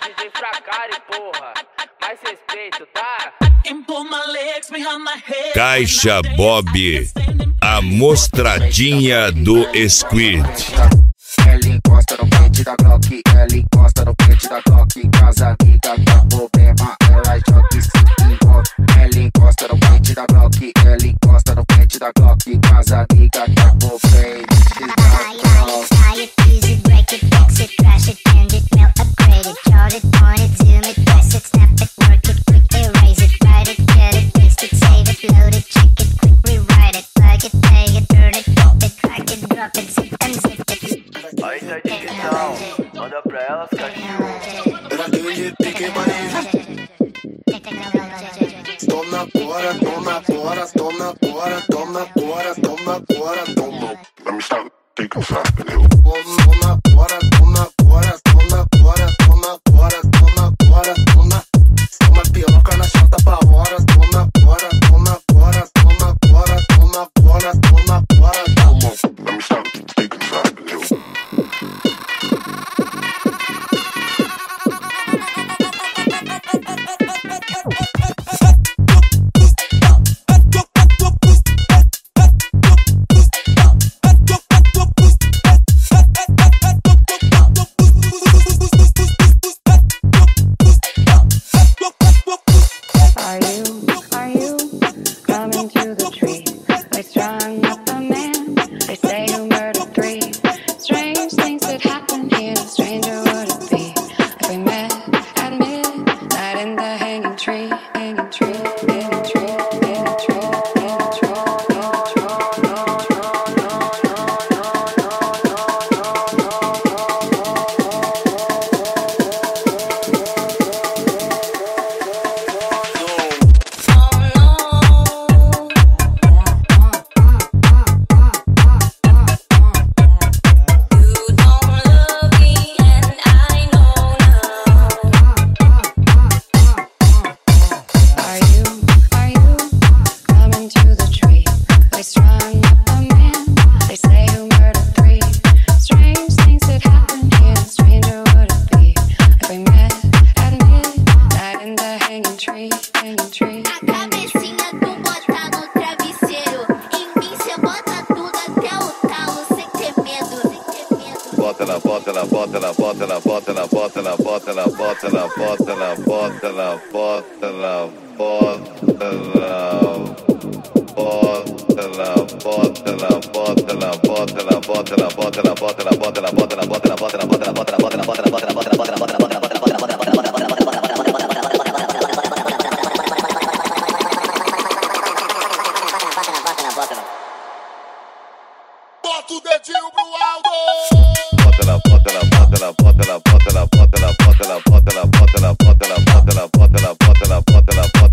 DJ Fracari, porra. Mais respeito, tá? Caixa Bob, a mostradinha do Squid. Ela encosta no pente da Glock, ela encosta no pente da Glock. Casa amiga dá problema, ela joga e se envolve. Ela encosta no pente da Glock, ela encosta no pente da Glock. Casa amiga dá problema. Aí tá divisão, manda pra elas, cachorro. Daquele pique maneiro. Toma agora, toma agora, toma agora, toma agora, toma agora, toma. Let me start taking fat, pneu. Toma agora, toma agora, toma agora, toma agora, toma agora, toma. Toma piroca na chata pra horas. Toma agora, toma agora, toma agora, toma agora, toma agora, toma. Let me start taking fat, pneu. Bota o dedinho pro alto. Bota na, bota na, bota na, bota na, bota na, bota na, bota na, bota na, bota na, bota na, bota na, bota na, bota na, bota na, bota